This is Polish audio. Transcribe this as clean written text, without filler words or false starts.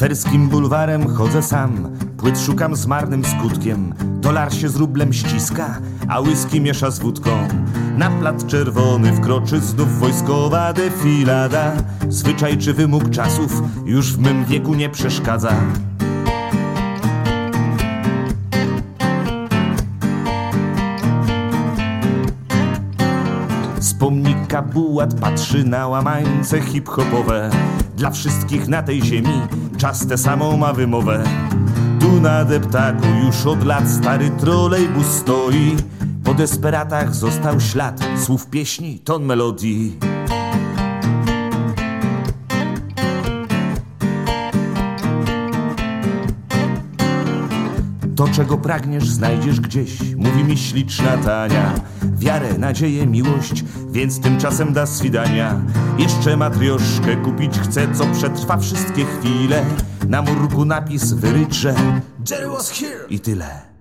Ferskim bulwarem chodzę sam, płyt szukam z marnym skutkiem. Dolar się z rublem ściska, a whisky miesza z wódką. Na plac czerwony wkroczy znów wojskowa defilada. Zwyczaj czy wymóg czasów już w mym wieku nie przeszkadza. Z pomnika bułat patrzy na łamańce hip-hopowe. Dla wszystkich na tej ziemi czas tę samą ma wymowę. Tu na deptaku już od lat stary trolejbus stoi. Po desperatach został ślad słów pieśni, ton melodii. To, czego pragniesz, znajdziesz gdzieś, mówi mi śliczna Tania. Wiarę, nadzieję, miłość, więc tymczasem da swidania. Jeszcze matrioszkę kupić chcę, co przetrwa wszystkie chwile. Na murku napis wyryczę Jerry was here i tyle.